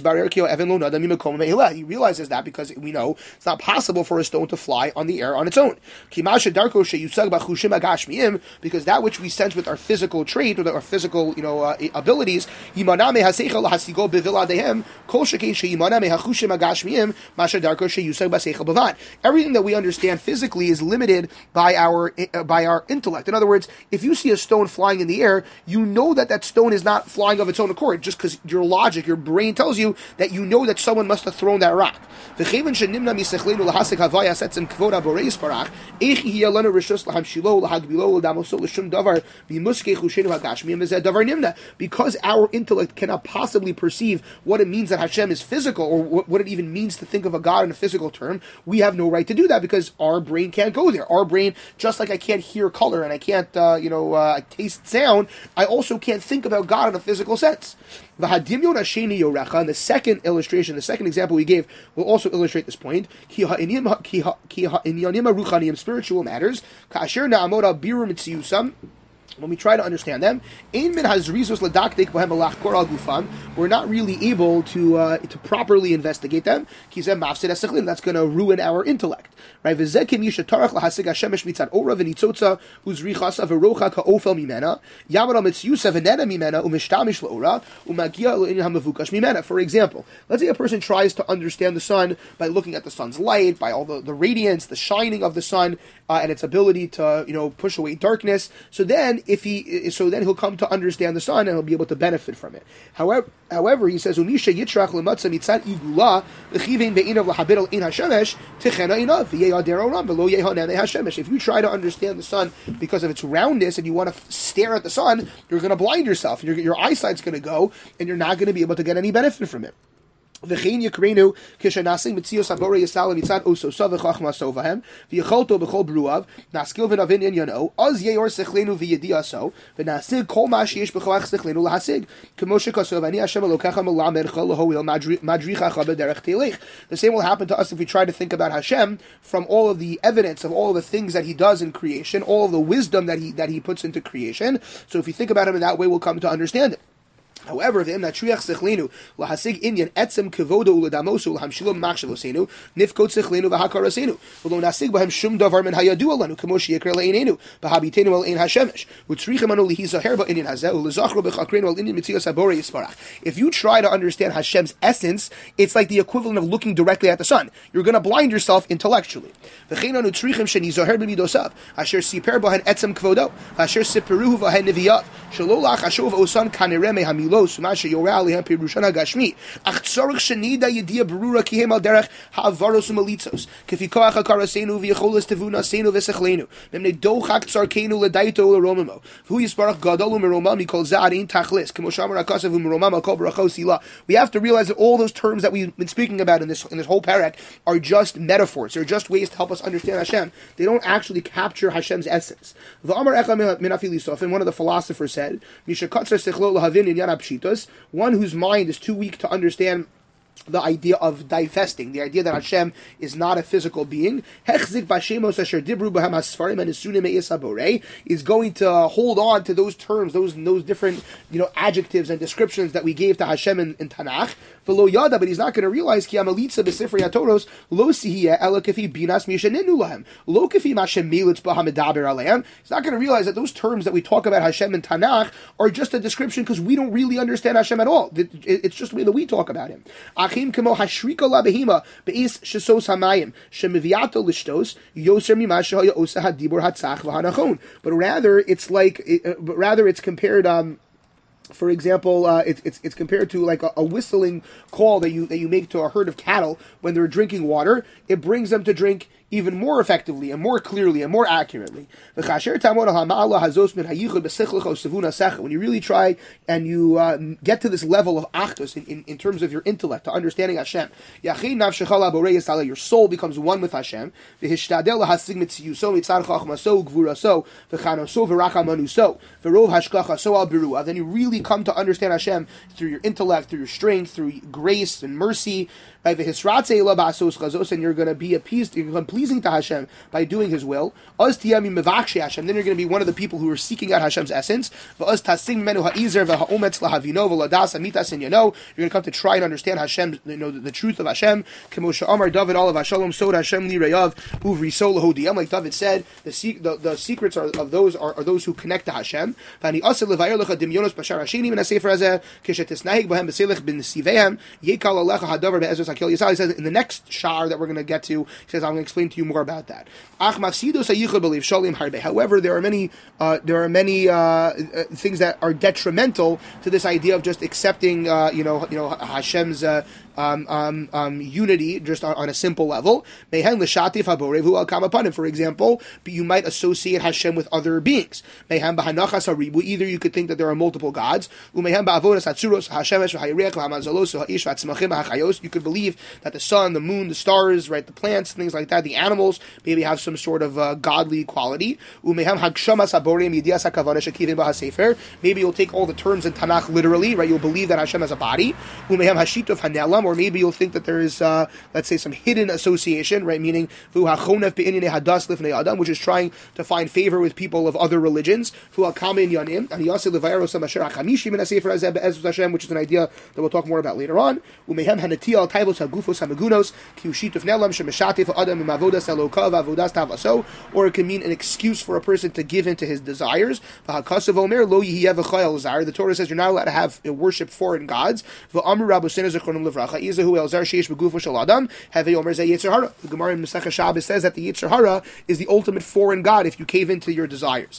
S2: that because we know it's not possible for a stone to fly on the air on its own. Because that which we sense with our physical trait, with our physical, you know, uh, abilities, everything that we understand physically is limited by our uh, by our intellect. In other words, if you see a stone flying in the air, you know that that stone is not flying of its own accord, just because your logic, your brain tells you that you know that someone must have thrown that rock. Because our intellect cannot possibly perceive what it means that Hashem is physical, or what, what it even means to think of a God in a physical term, we have no right to do that, because our brain can't go there. Our brain, just like I can't hear color and I can't, uh, you know, uh, taste sound, I also can't think about God in a physical sense. And the second illustration, the second example we gave, will also illustrate this point. Spiritual matters, when we try to understand them, we're not really able to uh, to properly investigate them. That's going to ruin our intellect. Right? V'zekim yishatarach lahasig hashemesh mitzad ora v'nitzotza uzrichasa v'rocha ka'ofel mimena yamara mitzyusa v'nena mimena u'mishtamish la'ora u'magia lo'inyan hamavukash mimena. For example, let's say a person tries to understand the sun by looking at the sun's light, by all the, the radiance, the shining of the sun, uh, and its ability to, you know, push away darkness. So then, if he, so then he'll come to understand the sun and he'll be able to benefit from it. However, however, he says, Umisha yitrach lematza mitzad igula v'chivin be'inav lahabidal in hashemesh tichena inav v'yeyadero ram v'lo yehanene hashemesh. If you try to understand the sun because of its roundness and you want to stare at the sun, you're going to blind yourself. Your, your eyesight's going to go, and you're not going to be able to get any benefit from it. V'chein yakrenu kishanasing mitzios abore yisal mitzad usosa v'chachma sovahem v'yacholto b'chol bruav naskil v'navin inyano az yeyor sechlenu v'yediaso v'nasig kol ma sheyesh b'choach sechlenu lahasig k'moshe kasov ani Hashem elokecha melamercha lehoil madrichacha b'derech telech. The same will happen to us if we try to think about Hashem from all of the evidence of all of the things that He does in creation, all of the wisdom that He that He puts into creation. So if we think about Him in that way, we'll come to understand it. However, the natriach sechlenu lahasig inyan etzem kevodo uledamosu lahamshilom machshavosenu nifkot sechlenu v'hakarasenu v'lo nasig b'hem shum davar min hayadu alanu k'mosh yikra le'inenu b'habitenu al ein hashemesh u'tzrichim anu lihizaher ba'inyan hazeh u'lezachro b'chakrenu al inyan mitzias habore yisparach. If you try to understand Hashem's essence, it's like the equivalent of looking directly at the sun. You're going to blind yourself intellectually. V'chein anu tzrichim shenizaher b'midosav asher siper b'hen etzem kvodo asher siperuhu v'hen neviyav shalolach ashov osan kanireh mehamil Los Masha Yorali and Pirushana Gashmi. Ach Tzorich Shanida Yedia Berura Kihem Al Derech Havaros Umalitzos. Kifikoach Karasenu V'Yecholas Tevuna Senu V'Sechlenu. Memne Dochak Tzarkenu Ledaito L'Romamo. Who Yisparach Gadol U'Meromam Mikol Zarin Tachlis. Kemoshamar Akasav U'Meromam Akol Barachos Ila. We have to realize that all those terms that we've been speaking about in this in this whole parak are just metaphors. They're just ways to help us understand Hashem. They don't actually capture Hashem's essence. V'Amar Echa Minafilisov, and one of the philosophers said, Mishakatzer Sechlo L'Havin in Yanab one whose mind is too weak to understand the idea of divesting, the idea that Hashem is not a physical being, is going to hold on to those terms, those those different you know adjectives and descriptions that we gave to Hashem in, in Tanakh. But he's not going to realize he's not going to realize that those terms that we talk about Hashem in Tanakh are just a description because we don't really understand Hashem at all. It's just the way that we talk about Him. Achim kemo hashrika la behima beis shesos hamayim shemiviato lishtos yoser mimasha osa hadibur hatzach v'hanachon. But rather, it's like, it, but rather it's compared. Um, For example, uh, it's it's it's compared to like a, a whistling call that you that you make to a herd of cattle when they're drinking water. It brings them to drink even more effectively and more clearly and more accurately. When you really try and you uh, get to this level of achdus in, in, in terms of your intellect, to understanding Hashem, your soul becomes one with Hashem. Then you really come to understand Hashem through your intellect, through your strength, through grace and mercy. And you're going to be appeased, you're going to be pleasing to Hashem by doing His will. Then you're going to be one of the people who are seeking out Hashem's essence. You're going to come to try and understand Hashem, you know, the, the truth of Hashem. Like David said, the, the, the secrets are, of those are, are those who connect to Hashem. He says in the next shar that we're going to get to, he says, I'm going to explain to you more about that. However, there are many uh, there are many uh, things that are detrimental to this idea of just accepting uh, you know you know Hashem's uh, um, um, um, unity just on, on a simple level. For example, you might associate Hashem with other beings. Either you could think that there are multiple gods. You could believe that the sun, the moon, the stars, right, the plants, things like that, the animals, maybe have some sort of uh, godly quality. Maybe you'll take all the terms in Tanakh literally, right? You'll believe that Hashem has a body. stam, or maybe you'll think that there is, uh, let's say, some hidden association, right? Meaning, which is trying to find favor with people of other religions, which is an idea that we'll talk more about later on. Or it can mean an excuse for a person to give in to his desires. The Torah says you're not allowed to have worship foreign gods. The Gemara in Masechah Shabbos says that the Yetzer Hara is the ultimate foreign god if you cave into your desires.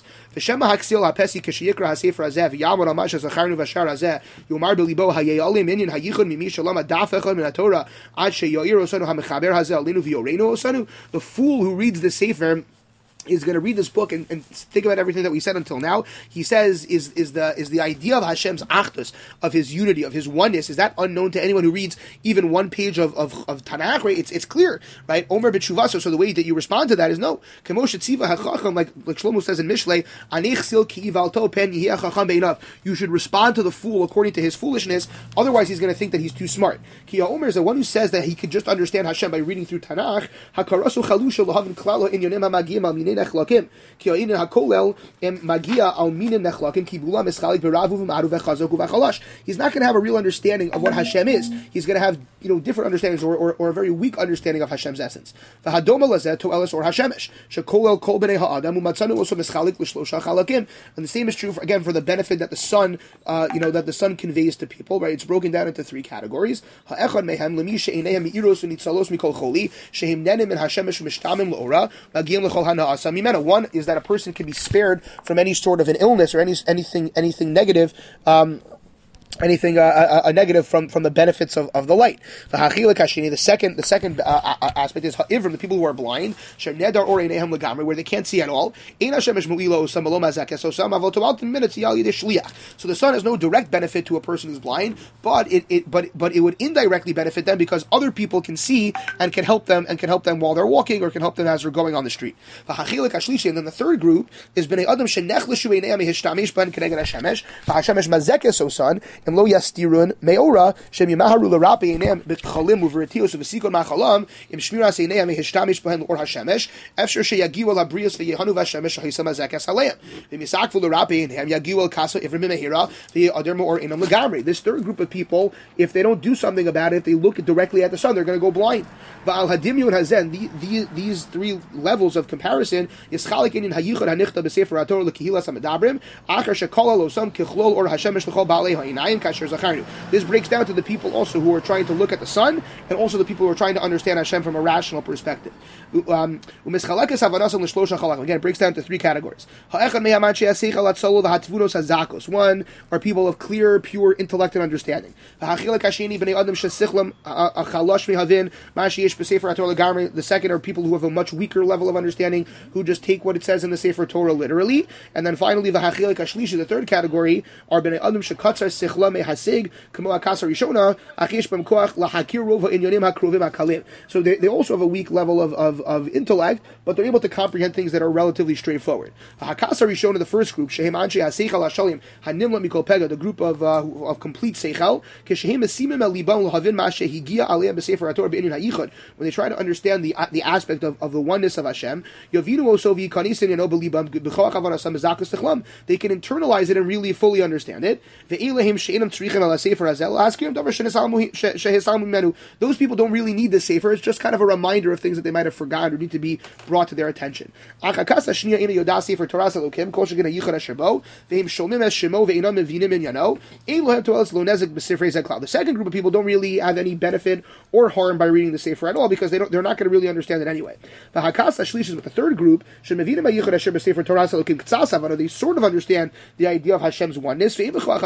S2: The fool who reads the Sefer is going to read this book and, and think about everything that we said until now. He says, is is the is the idea of Hashem's achdus, of His unity, of His oneness, is that unknown to anyone who reads even one page of of, of Tanakh? Right? It's it's clear, right? Omer b'tshuvaso. So the way that you respond to that is no. Kemoshe tziva hachacham, like like Shlomo says in Mishlei, anich sil ki ivalto pen yiheh chacham beinav. You should respond to the fool according to his foolishness. Otherwise, he's going to think that he's too smart. Ki Omer is the one who says that he could just understand Hashem by reading through Tanakh. Hakarasu chalusha lohavin klalo in yonem hamagim al minei nechlakim ki oinin hakolel em magia al minei nechlakim ki bula mischalik beravu v'maru v'chazok v'chalash. He's not going to have a real understanding of what Hashem is. He's going to have, you know, different understandings or, or, or a very weak understanding of Hashem's essence. V'hadoma lazeh to'eles or Hashemesh shekolel kol bnei ha'adam u'matzanu also mischalik l'shlosha chalakim. And the same is true for, again, for the benefit that the sun, uh, you know, that the sun conveys to people. Right? It's broken down into three categories. Ha'echad mehem lemi she'eineihem mi'iros u'nitzalos mikol choli shehem nenim min Hashemesh u'mishtamim l'ora magiim l'chol hana'asa mimena. One is that a person can be spared from any sort of an illness or any anything anything negative. Um, Anything uh, a, a negative from, from the benefits of, of the light. The second the second uh, aspect is ha'ivrim, the people who are blind, where they can't see at all. So the sun has no direct benefit to a person who's blind, but it, it but but it would indirectly benefit them because other people can see and can help them and can help them while they're walking or can help them as they're going on the street. And then the third group is bnei adam shenechlashu einayim hishtamesh ben keneged hashemesh v'hashemesh mazekes osan. Im lo yastirun meora shem yimaharu l'rapi einayim b'chalim u'v'retios u'v'sikon ma'chalam im shmiras einayim hishtamish b'hen l'or hashemesh efsher sheyagiu al abrios v'yehanu v'hashemesh ha'isam hazekes haleim v'misakvu l'rapi einayim yagiu al kasa ivrim mehira v'yader me'or einam l'gamri. This third group of people, if they don't do something about it, if they look directly at the sun, they're going to go blind. V'al hadimyun hazen, these these three levels of comparison yischalik in hayichud hanichta b'sefer haTorah l'kihilas hamedabrim achar shekol alosam kichlol or hashemesh l'chol ba'alei ha'inayim. This breaks down to the people also who are trying to look at the sun, and also the people who are trying to understand Hashem from a rational perspective. Um, Again, it breaks down to three categories. One are people of clear, pure intellect and understanding. The second are people who have a much weaker level of understanding, who just take what it says in the Sefer Torah literally. And then finally, the third category are bnei adam shekatzar sichla mehasig kamo akasa rishona achish b'mkoach lahakir rova inyonim hakrovim hakalim. So they, they also have a weak level of, of, of intellect, but they're able to comprehend things that are relatively straightforward. Hakasa rishona, the first group, shehem anshe haseichel hashalim hanimla mikol pega, the group of uh, of complete seichel, keshehem esimim el libam lohavin ma shehigia aliyam b'sefer haTorah b'inyan hayichud. When they try to understand the the aspect of, of the oneness of Hashem, yovinu also v'yikanisin yano b'libam b'choach avanasam zakus techlam. They can internalize it and really fully understand it. Those people don't really need the sefer. It's just kind of a reminder of things that they might have forgotten or need to be brought to their attention. The second group of people don't really have any benefit or harm by reading the sefer at all because they don't, they're not going to really understand it anyway. But the third group, they sort of understand the idea of Hashem's oneness, but they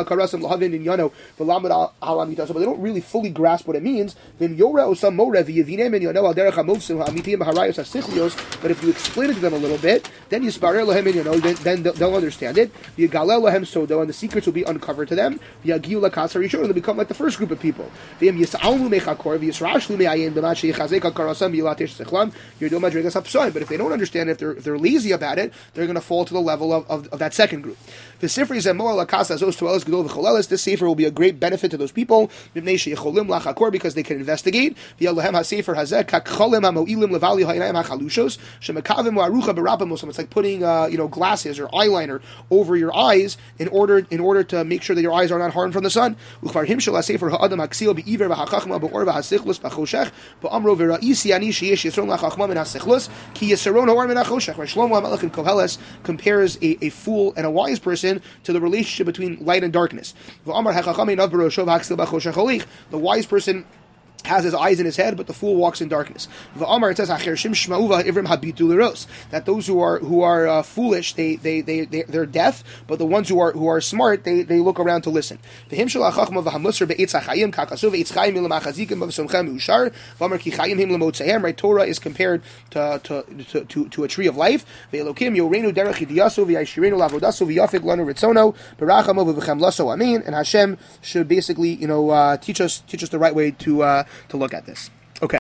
S2: don't really fully grasp what it means. But if you explain it to them a little bit, then you then they'll understand it. And the secrets will be uncovered to them. And they become like the first group of people. But if they don't understand it, if they're, if they're lazy about it, they're going to fall to the level of, of, of that second group. This this sefer will be a great benefit to those people because they can investigate. It's like putting uh, you know glasses or eyeliner over your eyes in order in order to make sure that your eyes are not harmed from the sun. Compares a, a fool and a wise person to the relationship between light and darkness. The wise person has his eyes in his head, but the fool walks in darkness. It says that those who are who are uh, foolish, they they they they they're deaf, but the ones who are who are smart, they, they look around to listen. Right, Torah is compared to to, to, to, to a tree of life. And Hashem should basically, you know, uh, teach us teach us the right way to uh, to look at this.